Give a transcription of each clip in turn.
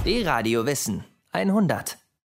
Die Radiowissen 100.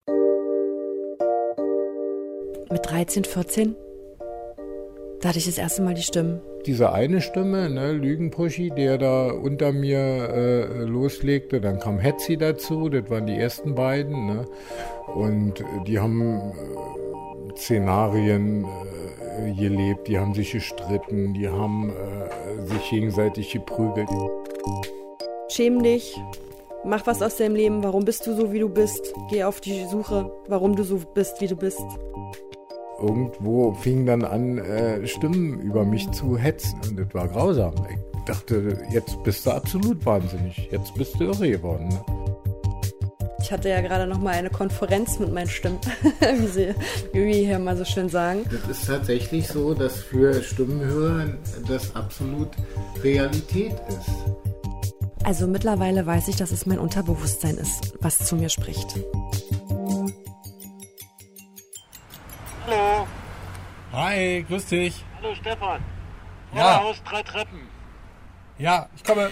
Mit 13, 14, da hatte ich das erste Mal die Stimmen. Diese eine Stimme, ne, Lügenpuschi, der da unter mir loslegte, dann kam Hetzi dazu, das waren die ersten beiden, ne, und die haben Szenarien gelebt, die haben sich gestritten, die haben sich gegenseitig geprügelt. Schäm dich, mach was aus deinem Leben, warum bist du so, wie du bist? Geh auf die Suche, warum du so bist, wie du bist. Irgendwo fing dann an, Stimmen über mich zu hetzen. Und das war grausam. Ich dachte, jetzt bist du absolut wahnsinnig. Jetzt bist du irre geworden. Ne? Ich hatte ja gerade noch mal eine Konferenz mit meinen Stimmen, wie wir hier mal so schön sagen. Das ist tatsächlich so, dass für Stimmenhörer das absolut Realität ist. Also mittlerweile weiß ich, dass es mein Unterbewusstsein ist, was zu mir spricht. Hallo. Hi, grüß dich. Hallo Stefan. Ja. Haus 3 Treppen. Ja, ich komme.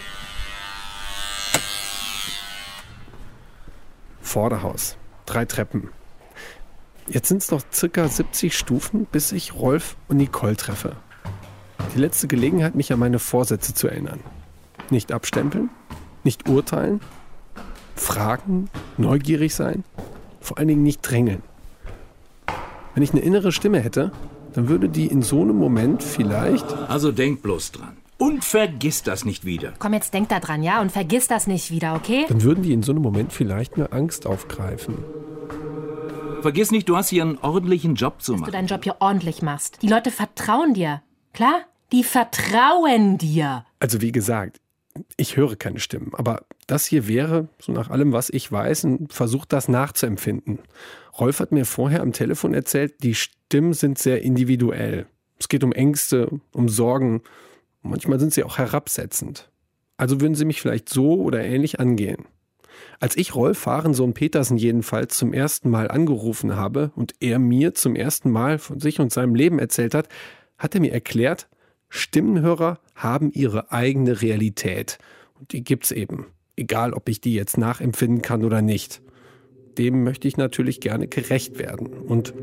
Vorderhaus, 3 Treppen. Jetzt sind es noch circa 70 Stufen, bis ich Rolf und Nicole treffe. Die letzte Gelegenheit, mich an meine Vorsätze zu erinnern. Nicht abstempeln, nicht urteilen, fragen, neugierig sein, vor allen Dingen nicht drängeln. Wenn ich eine innere Stimme hätte, dann würde die in so einem Moment vielleicht... Also denk bloß dran. Und vergiss das nicht wieder. Komm, jetzt denk da dran, ja? Und vergiss das nicht wieder, okay? Dann würden die in so einem Moment vielleicht eine Angst aufgreifen. Vergiss nicht, du hast hier einen ordentlichen Job zu Dass machen. du deinen Job hier ordentlich machst. Die Leute vertrauen dir. Klar? Die vertrauen dir. Also wie gesagt, ich höre keine Stimmen. Aber das hier wäre, so nach allem, was ich weiß, ein Versuch, das nachzuempfinden. Rolf hat mir vorher am Telefon erzählt, die Stimmen sind sehr individuell. Es geht um Ängste, um Sorgen. Manchmal sind sie auch herabsetzend. Also würden sie mich vielleicht so oder ähnlich angehen. Als ich Rolf Fahrensohn-Petersen jedenfalls zum ersten Mal angerufen habe und er mir zum ersten Mal von sich und seinem Leben erzählt hat, hat er mir erklärt, Stimmenhörer haben ihre eigene Realität. Und die gibt's eben. Egal, ob ich die jetzt nachempfinden kann oder nicht. Dem möchte ich natürlich gerne gerecht werden. Und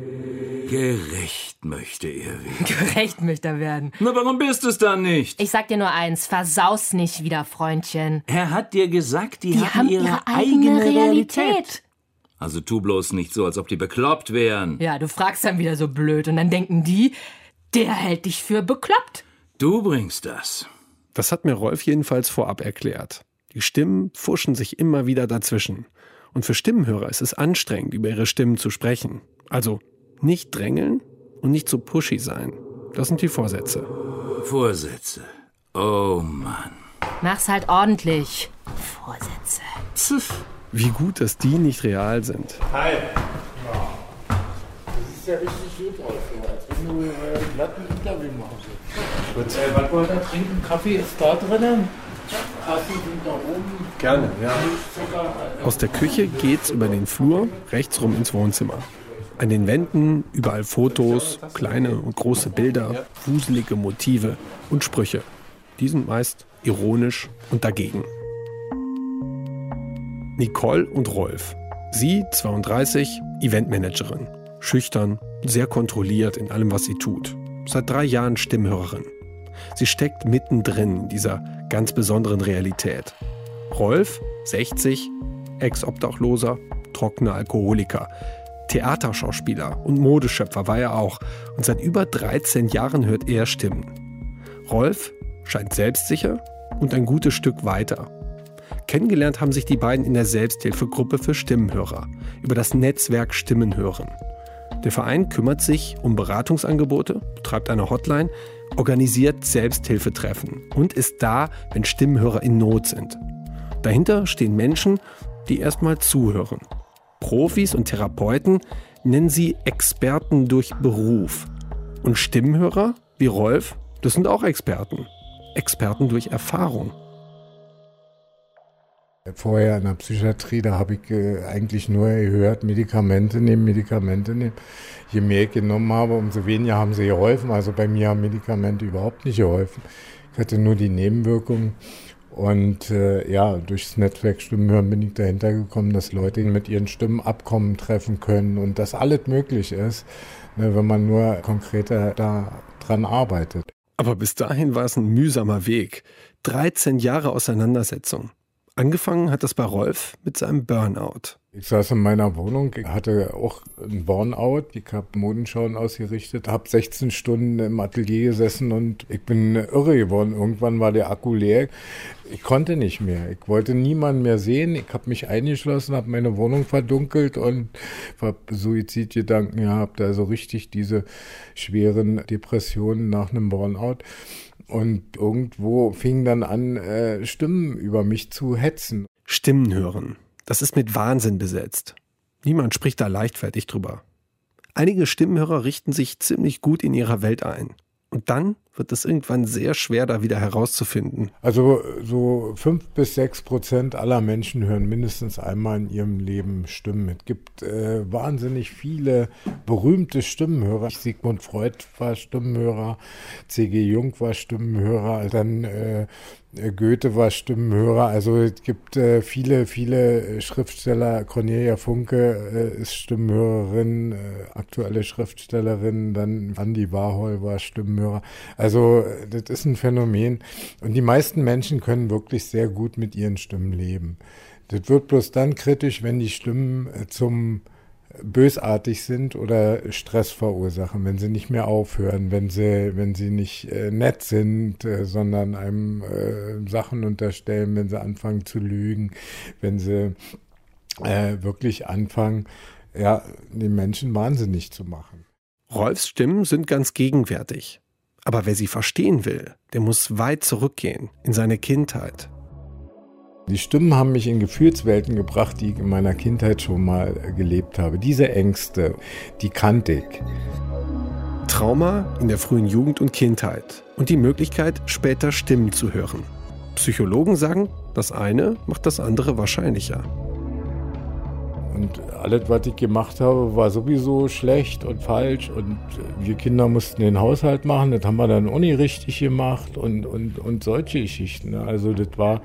Gerecht möchte er werden. Gerecht möchte er werden. Na, warum bist du es dann nicht? Ich sag dir nur eins, versaus nicht wieder, Freundchen. Er hat dir gesagt, die haben ihre eigene Realität. Also tu bloß nicht so, als ob die bekloppt wären. Ja, du fragst dann wieder so blöd und dann denken die, der hält dich für bekloppt. Du bringst das. das hat mir Rolf jedenfalls vorab erklärt. Die Stimmen pfuschen sich immer wieder dazwischen. Und für Stimmenhörer ist es anstrengend, über ihre Stimmen zu sprechen. Also nicht drängeln und nicht so pushy sein. Das sind die Vorsätze. Vorsätze. Oh Mann. Mach's halt ordentlich. Vorsätze. Pff. Wie gut, dass die nicht real sind. Hi. Ja. Das ist ja richtig gut aus, als wenn du glatt ein Interview machen willst. Was wollt ihr trinken? Kaffee ist da drinnen? Kaffee sind da oben. Gerne, ja. Aus der Küche geht's über den Flur rechts rum ins Wohnzimmer. An den Wänden überall Fotos, kleine und große Bilder, wuselige Motive und Sprüche. Die sind meist ironisch und dagegen. Nicole und Rolf. Sie, 32, Eventmanagerin. Schüchtern, sehr kontrolliert in allem, was sie tut. Seit 3 Jahren Stimmhörerin. Sie steckt mittendrin in dieser ganz besonderen Realität. Rolf, 60, Ex-Obdachloser, trockener Alkoholiker. Theaterschauspieler und Modeschöpfer war er auch. Und seit über 13 Jahren hört er Stimmen. Rolf scheint selbstsicher und ein gutes Stück weiter. Kennengelernt haben sich die beiden in der Selbsthilfegruppe für Stimmenhörer über das Netzwerk Stimmenhören. Der Verein kümmert sich um Beratungsangebote, betreibt eine Hotline, organisiert Selbsthilfetreffen und ist da, wenn Stimmenhörer in Not sind. Dahinter stehen Menschen, die erstmal zuhören. Profis und Therapeuten nennen sie Experten durch Beruf. Und Stimmenhörer, wie Rolf, das sind auch Experten. Experten durch Erfahrung. Vorher in der Psychiatrie, da habe ich eigentlich nur gehört, Medikamente nehmen. Je mehr ich genommen habe, umso weniger haben sie geholfen. Also bei mir haben Medikamente überhaupt nicht geholfen. Ich hatte nur die Nebenwirkungen. Und durchs Netzwerk Stimmenhören bin ich dahinter gekommen, dass Leute mit ihren Stimmen Abkommen treffen können und dass alles möglich ist, ne, wenn man nur konkreter da dran arbeitet. Aber bis dahin war es ein mühsamer Weg. 13 Jahre Auseinandersetzung. Angefangen hat das bei Rolf mit seinem Burnout. Ich saß in meiner Wohnung, ich hatte auch einen Burnout, ich habe Modenschauen ausgerichtet, habe 16 Stunden im Atelier gesessen und ich bin irre geworden. Irgendwann war der Akku leer. Ich konnte nicht mehr. Ich wollte niemanden mehr sehen. Ich habe mich eingeschlossen, habe meine Wohnung verdunkelt und habe Suizidgedanken gehabt. Also richtig diese schweren Depressionen nach einem Burnout. Und irgendwo fing dann an, Stimmen über mich zu hetzen. Stimmen hören. Das ist mit Wahnsinn besetzt. Niemand spricht da leichtfertig drüber. Einige Stimmenhörer richten sich ziemlich gut in ihrer Welt ein. Und dann wird es irgendwann sehr schwer, da wieder herauszufinden. Also so 5-6% aller Menschen hören mindestens einmal in ihrem Leben Stimmen. Es gibt wahnsinnig viele berühmte Stimmenhörer. Sigmund Freud war Stimmenhörer, C.G. Jung war Stimmenhörer, dann Goethe war Stimmenhörer. Also es gibt viele Schriftsteller. Cornelia Funke ist Stimmenhörerin, aktuelle Schriftstellerin. Dann Andy Warhol war Stimmenhörer. Also das ist ein Phänomen. Und die meisten Menschen können wirklich sehr gut mit ihren Stimmen leben. Das wird bloß dann kritisch, wenn die Stimmen zum bösartig sind oder Stress verursachen, wenn sie nicht mehr aufhören, wenn sie nicht nett sind, sondern einem Sachen unterstellen, wenn sie anfangen zu lügen, wenn sie wirklich anfangen, den Menschen wahnsinnig zu machen. Rolfs Stimmen sind ganz gegenwärtig. Aber wer sie verstehen will, der muss weit zurückgehen in seine Kindheit. Die Stimmen haben mich in Gefühlswelten gebracht, die ich in meiner Kindheit schon mal gelebt habe. Diese Ängste, die kannte ich. Trauma in der frühen Jugend und Kindheit und die Möglichkeit, später Stimmen zu hören. Psychologen sagen, das eine macht das andere wahrscheinlicher. Und alles, was ich gemacht habe, war sowieso schlecht und falsch. Und wir Kinder mussten den Haushalt machen. Das haben wir dann auch nicht richtig gemacht und solche Geschichten. Also das war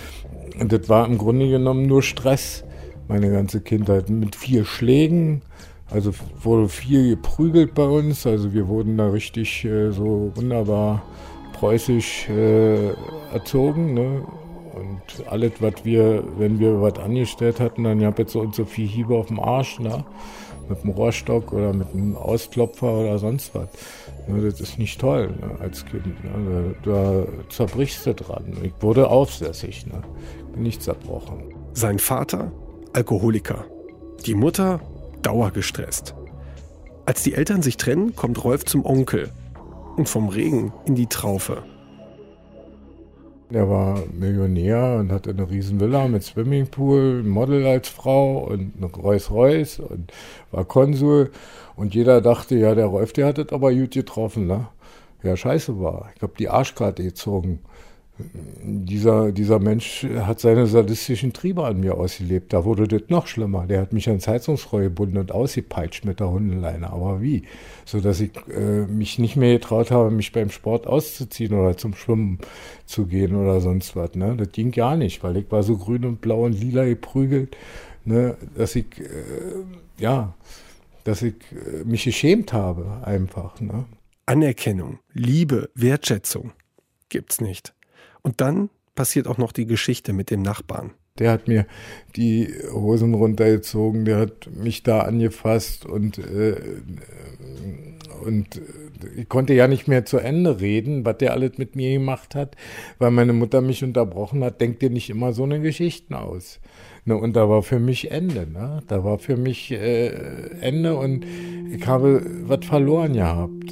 im Grunde genommen nur Stress, meine ganze Kindheit. Mit 4 Schlägen. Also wurde viel geprügelt bei uns. Also wir wurden da richtig so wunderbar preußisch erzogen, ne? Und alles, wenn wir was angestellt hatten, dann gab es so und so viel Hiebe auf dem Arsch, ne? Mit dem Rohrstock oder mit einem Ausklopfer oder sonst was. Ne, das ist nicht toll, ne, als Kind. Ne? Da zerbrichst du dran. Ich wurde aufsässig, ne? Bin nicht zerbrochen. Sein Vater, Alkoholiker. Die Mutter, dauergestresst. Als die Eltern sich trennen, kommt Rolf zum Onkel. Und vom Regen in die Traufe. Der war Millionär und hatte eine riesen Villa mit Swimmingpool, ein Model als Frau und eine Rolls-Royce und war Konsul. Und jeder dachte, ja, der Rolf, der hat das aber gut getroffen, ne? Ja, scheiße war. Ich habe die Arschkarte gezogen. Dieser Mensch hat seine sadistischen Triebe an mir ausgelebt. Da wurde das noch schlimmer. Der hat mich ans Heizungsrohr gebunden und ausgepeitscht mit der Hundeleine. Aber wie? So dass ich mich nicht mehr getraut habe, mich beim Sport auszuziehen oder zum Schwimmen zu gehen oder sonst was. Ne? Das ging gar nicht, weil ich war so grün und blau und lila geprügelt, ne? Dass ich mich geschämt habe einfach. Ne? Anerkennung, Liebe, Wertschätzung gibt's nicht. Und dann passiert auch noch die Geschichte mit dem Nachbarn. Der hat mir die Hosen runtergezogen, der hat mich da angefasst und ich konnte ja nicht mehr zu Ende reden, was der alles mit mir gemacht hat, weil meine Mutter mich unterbrochen hat. Denk dir nicht immer so eine Geschichten aus. Ne, und da war für mich Ende. Ne? Da war für mich Ende und ich habe was verloren gehabt.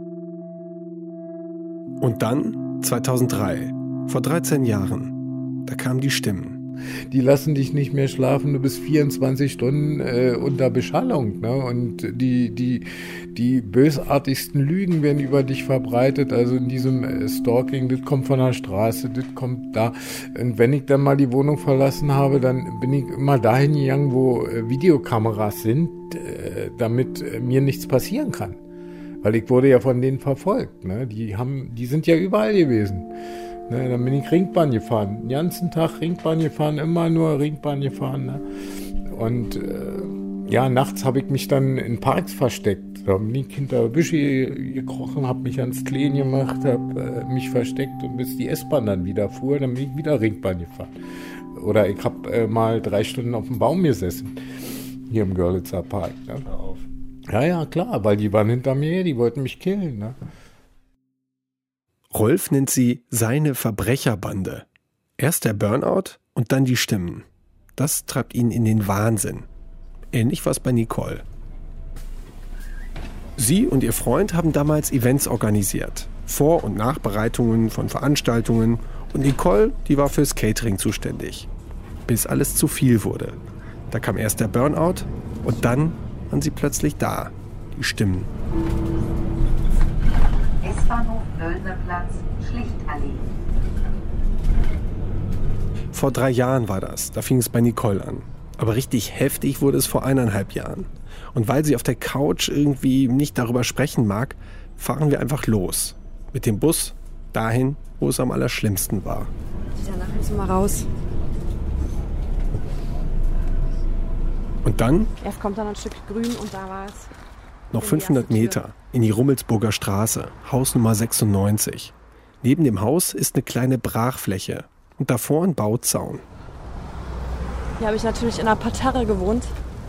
Und dann 2003. Vor 13 Jahren, da kamen die Stimmen. Die lassen dich nicht mehr schlafen, du bist 24 Stunden unter Beschallung. Ne? Und die bösartigsten Lügen werden über dich verbreitet. Also in diesem Stalking, das kommt von der Straße, das kommt da. Und wenn ich dann mal die Wohnung verlassen habe, dann bin ich immer dahin gegangen, wo Videokameras sind, damit mir nichts passieren kann. Weil ich wurde ja von denen verfolgt. Ne? Die sind ja überall gewesen. Ne, dann bin ich Ringbahn gefahren. Den ganzen Tag Ringbahn gefahren, immer nur Ringbahn gefahren. Ne? Und nachts habe ich mich dann in Parks versteckt. Da bin ich hinter Büsche gekrochen, habe mich ans Kleen gemacht, habe mich versteckt und bis die S-Bahn dann wieder fuhr, dann bin ich wieder Ringbahn gefahren. Oder ich habe mal 3 Stunden auf dem Baum gesessen, hier im Görlitzer Park. Ne? Ja, klar, weil die waren hinter mir, die wollten mich killen. Ne? Rolf nennt sie seine Verbrecherbande. Erst der Burnout und dann die Stimmen. Das treibt ihn in den Wahnsinn. Ähnlich war es bei Nicole. Sie und ihr Freund haben damals Events organisiert. Vor- und Nachbereitungen von Veranstaltungen. Und Nicole, die war fürs Catering zuständig. Bis alles zu viel wurde. Da kam erst der Burnout und dann waren sie plötzlich da. Die Stimmen. S-Bahnhof Wöllner Platz, Schlichtallee. Vor 3 Jahren war das. Da fing es bei Nicole an. Aber richtig heftig wurde es vor 1,5 Jahren. Und weil sie auf der Couch irgendwie nicht darüber sprechen mag, fahren wir einfach los. Mit dem Bus dahin, wo es am allerschlimmsten war. Danach müssen wir raus. Und dann? Erst kommt dann ein Stück grün und da war es. Noch 500 Meter in die Rummelsburger Straße, Haus Nummer 96. Neben dem Haus ist eine kleine Brachfläche und davor ein Bauzaun. Hier habe ich natürlich in einer Parterre gewohnt.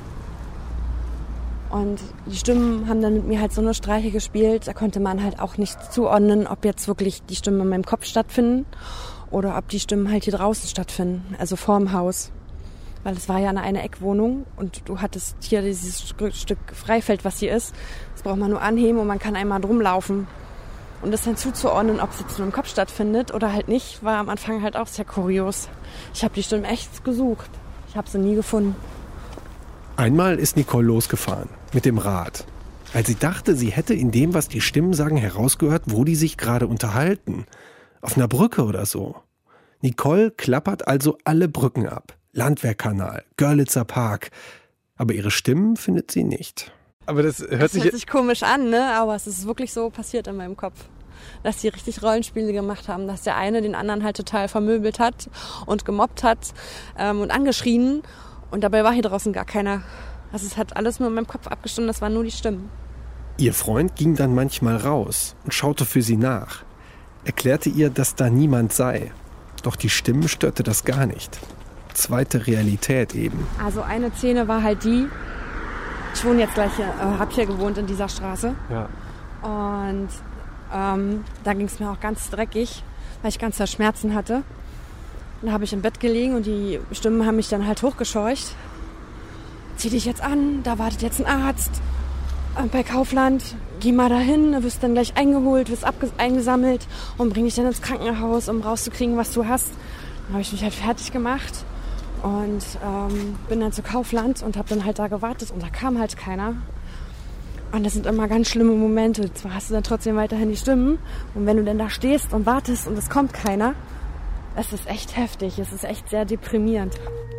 Und die Stimmen haben dann mit mir halt so eine Streiche gespielt. Da konnte man halt auch nicht zuordnen, ob jetzt wirklich die Stimmen in meinem Kopf stattfinden oder ob die Stimmen halt hier draußen stattfinden, also vorm Haus. Weil es war ja eine Eckwohnung und du hattest hier dieses Stück Freifeld, was hier ist. Das braucht man nur anheben und man kann einmal drum laufen. Und das dann zuzuordnen, ob es jetzt nur im Kopf stattfindet oder halt nicht, war am Anfang halt auch sehr kurios. Ich habe die Stimmen echt gesucht. Ich habe sie nie gefunden. Einmal ist Nicole losgefahren mit dem Rad, weil sie dachte, sie hätte in dem, was die Stimmen sagen, herausgehört, wo die sich gerade unterhalten. Auf einer Brücke oder so. Nicole klappert also alle Brücken ab. Landwehrkanal, Görlitzer Park. Aber ihre Stimmen findet sie nicht. Aber das hört sich komisch an, ne? Aber es ist wirklich so passiert in meinem Kopf. Dass die richtig Rollenspiele gemacht haben. Dass der eine den anderen halt total vermöbelt hat und gemobbt hat und angeschrien. Und dabei war hier draußen gar keiner. Also es hat alles nur in meinem Kopf abgestimmt, das waren nur die Stimmen. Ihr Freund ging dann manchmal raus und schaute für sie nach. Erklärte ihr, dass da niemand sei. Doch die Stimmen störte das gar nicht. Zweite Realität eben. Also eine Szene war halt die, ich wohne jetzt gleich hier, habe hier gewohnt in dieser Straße. Ja. Und da ging es mir auch ganz dreckig, weil ich ganz Schmerzen hatte. Dann habe ich im Bett gelegen und die Stimmen haben mich dann halt hochgescheucht. Zieh dich jetzt an, da wartet jetzt ein Arzt. Bei Kaufland, geh mal dahin, du wirst dann gleich eingeholt, wirst eingesammelt und bring dich dann ins Krankenhaus, um rauszukriegen, was du hast. Dann habe ich mich halt fertig gemacht und bin dann zu Kaufland und habe dann halt da gewartet und da kam halt keiner. Und das sind immer ganz schlimme Momente. Zwar hast du dann trotzdem weiterhin die Stimmen und wenn du dann da stehst und wartest und es kommt keiner, es ist echt heftig, es ist echt sehr deprimierend.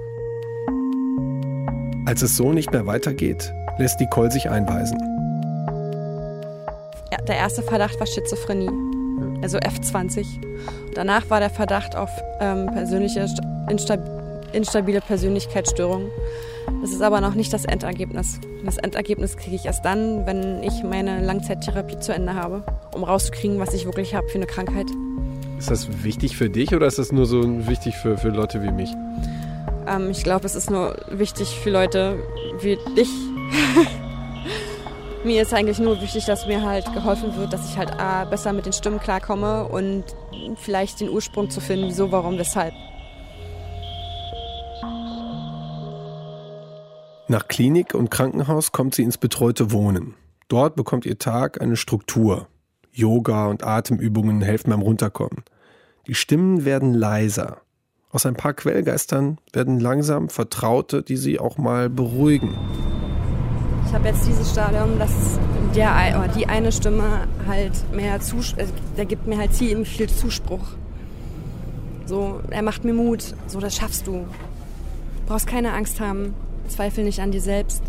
Als es so nicht mehr weitergeht, lässt Nicole sich einweisen. Ja, der erste Verdacht war Schizophrenie, also F20. Danach war der Verdacht auf instabile Persönlichkeitsstörung. Das ist aber noch nicht das Endergebnis. Das Endergebnis kriege ich erst dann, wenn ich meine Langzeittherapie zu Ende habe, um rauszukriegen, was ich wirklich habe für eine Krankheit. Ist das wichtig für dich oder ist das nur so wichtig für Leute wie mich? Ich glaube, es ist nur wichtig für Leute wie dich. Mir ist eigentlich nur wichtig, dass mir halt geholfen wird, dass ich halt besser mit den Stimmen klarkomme und vielleicht den Ursprung zu finden, wieso, warum, weshalb. Nach Klinik und Krankenhaus kommt sie ins betreute Wohnen. Dort bekommt ihr Tag eine Struktur. Yoga und Atemübungen helfen beim Runterkommen. Die Stimmen werden leiser. Aus ein paar Quellgeistern werden langsam Vertraute, die sie auch mal beruhigen. Ich habe jetzt dieses Stadium, dass die eine Stimme halt mehr der gibt mir halt ziemlich viel Zuspruch. So, er macht mir Mut, so, das schaffst du. Du brauchst keine Angst haben, zweifel nicht an dir selbst.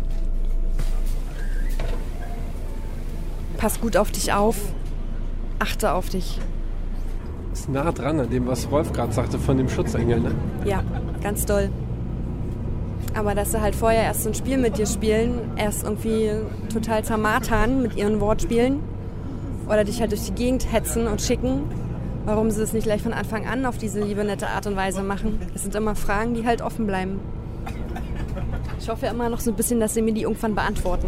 Pass gut auf dich auf, achte auf dich. ist nah dran an dem, was Rolf gerade sagte von dem Schutzengel, ne? Ja, ganz doll. Aber dass sie halt vorher erst so ein Spiel mit dir spielen, erst irgendwie total zermartern mit ihren Wortspielen oder dich halt durch die Gegend hetzen und schicken, warum sie es nicht gleich von Anfang an auf diese liebe, nette Art und Weise machen. Es sind immer Fragen, die halt offen bleiben. Ich hoffe immer noch so ein bisschen, dass sie mir die irgendwann beantworten.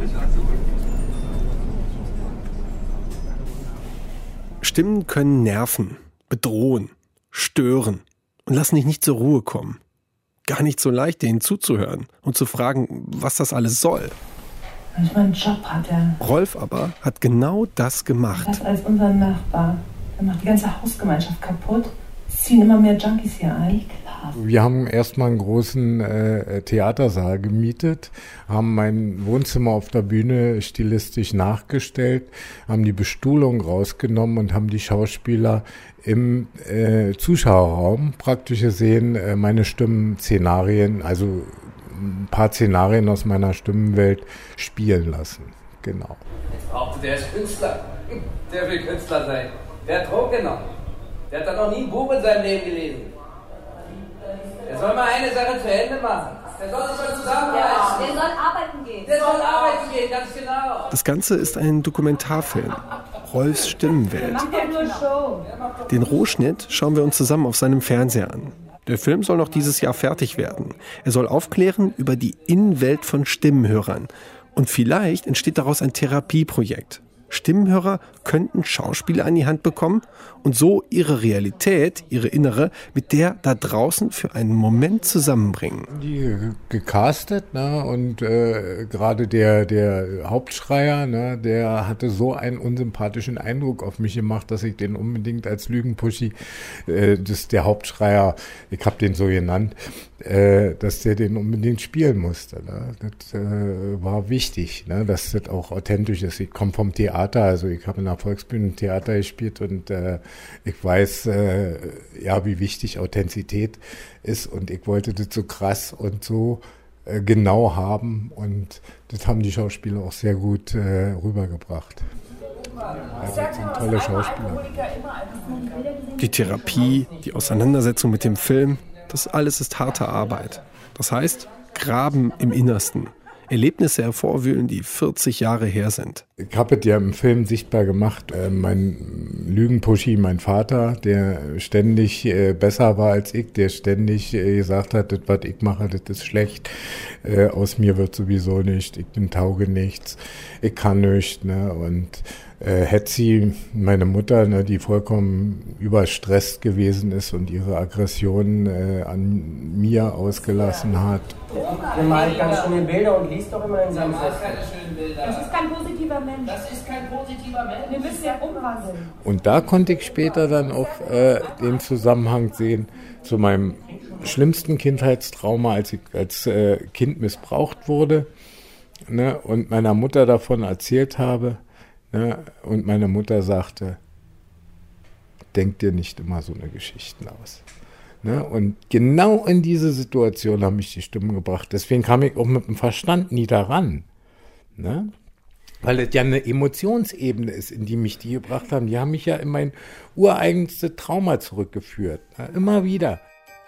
Stimmen können nerven, bedrohen, stören und lassen dich nicht zur Ruhe kommen. Gar nicht so leicht, denen zuzuhören und zu fragen, was das alles soll. Manchmal einen Job hat er. Rolf aber hat genau das gemacht. Das als unser Nachbar. Er macht die ganze Hausgemeinschaft kaputt. Es ziehen immer mehr Junkies hier ein. Wir haben erstmal einen großen Theatersaal gemietet, haben mein Wohnzimmer auf der Bühne stilistisch nachgestellt, haben die Bestuhlung rausgenommen und haben die Schauspieler im Zuschauerraum praktisch gesehen meine Stimmenszenarien, also ein paar Szenarien aus meiner Stimmenwelt spielen lassen. Genau. Jetzt braucht der ist Künstler. Der will Künstler sein. Der hat Drogen genommen. Der hat da noch nie ein Buch in seinem Leben gelesen. Der soll mal eine Sache zu Ende machen. Der soll sich mal zusammenreißen. Der soll arbeiten gehen. Der soll arbeiten gehen, ganz genau. Das Ganze ist ein Dokumentarfilm. Rolfs Stimmenwelt. Macht doch nur Show. Den Rohschnitt schauen wir uns zusammen auf seinem Fernseher an. Der Film soll noch dieses Jahr fertig werden. Er soll aufklären über die Innenwelt von Stimmenhörern. Und vielleicht entsteht daraus ein Therapieprojekt. Stimmenhörer könnten Schauspieler an die Hand bekommen und so ihre Realität, ihre innere, mit der da draußen für einen Moment zusammenbringen. Die gecastet, ne? Und gerade der Hauptschreier, ne? Der hatte so einen unsympathischen Eindruck auf mich gemacht, dass ich den unbedingt als Lügenpuschi, das ist der Hauptschreier, ich habe den so genannt, dass der den unbedingt spielen musste. Ne? Das war wichtig, ne? Dass das auch authentisch ist. Ich komme vom Theater, also ich habe in der Volksbühne Theater gespielt und ich weiß, wie wichtig Authentizität ist und ich wollte das so krass und so genau haben und das haben die Schauspieler auch sehr gut rübergebracht. Also das sind tolle Schauspieler. Die Therapie, die Auseinandersetzung mit dem Film, das alles ist harte Arbeit. Das heißt, graben im Innersten. Erlebnisse hervorwühlen, die 40 Jahre her sind. Ich habe es ja im Film sichtbar gemacht. Mein Lügenpuschi, mein Vater, der ständig besser war als ich, der ständig gesagt hat, das, was ich mache, das ist schlecht. Aus mir wird sowieso nicht, ich bin taugenichts, ich kann nichts. Ne? Und Hetzi, meine Mutter, ne, die vollkommen überstresst gewesen ist und ihre Aggressionen an mir ausgelassen hat. Der malt ganz schöne Bilder und liest doch immer in seinem Text. Das ist kein positiver Mensch. Das ist kein positiver Mensch. Wir müssen ja umwandeln. Und da konnte ich später dann auch den Zusammenhang sehen zu meinem schlimmsten Kindheitstrauma, als ich als Kind missbraucht wurde, ne, und meiner Mutter davon erzählt habe. Ne, und meine Mutter sagte, denk dir nicht immer so eine Geschichten aus. Ne, und genau in diese Situation haben mich die Stimmen gebracht. Deswegen kam ich auch mit dem Verstand nie daran. Ne? Weil es ja eine Emotionsebene ist, in die mich die gebracht haben. Die haben mich ja in mein ureigenste Trauma zurückgeführt. Ne? Immer wieder.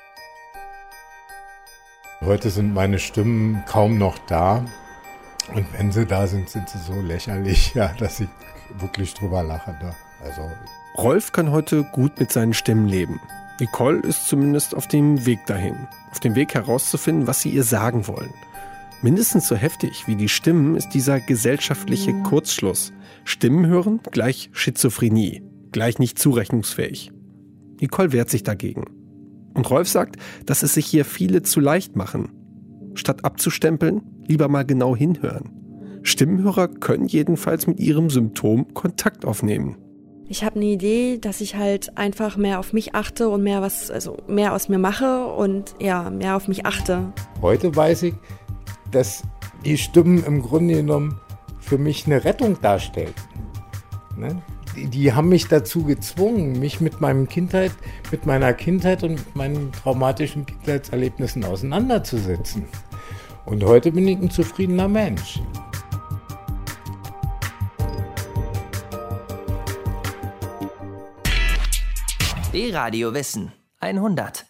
Heute sind meine Stimmen kaum noch da. Und wenn sie da sind, sind sie so lächerlich, ja, dass ich wirklich drüber lache. Ne? Also. Rolf kann heute gut mit seinen Stimmen leben. Nicole ist zumindest auf dem Weg dahin. Auf dem Weg herauszufinden, was sie ihr sagen wollen. Mindestens so heftig wie die Stimmen ist dieser gesellschaftliche Kurzschluss. Stimmen hören gleich Schizophrenie, gleich nicht zurechnungsfähig. Nicole wehrt sich dagegen. Und Rolf sagt, dass es sich hier viele zu leicht machen. Statt abzustempeln, lieber mal genau hinhören. Stimmenhörer können jedenfalls mit ihrem Symptom Kontakt aufnehmen. Ich habe eine Idee, dass ich halt einfach mehr auf mich achte und mehr aus mir mache und ja, mehr auf mich achte. Heute weiß ich, dass die Stimmen im Grunde genommen für mich eine Rettung darstellten. Ne? Die haben mich dazu gezwungen, mich mit meiner Kindheit und mit meinen traumatischen Kindheitserlebnissen auseinanderzusetzen. Und heute bin ich ein zufriedener Mensch. D-Radio Wissen 100.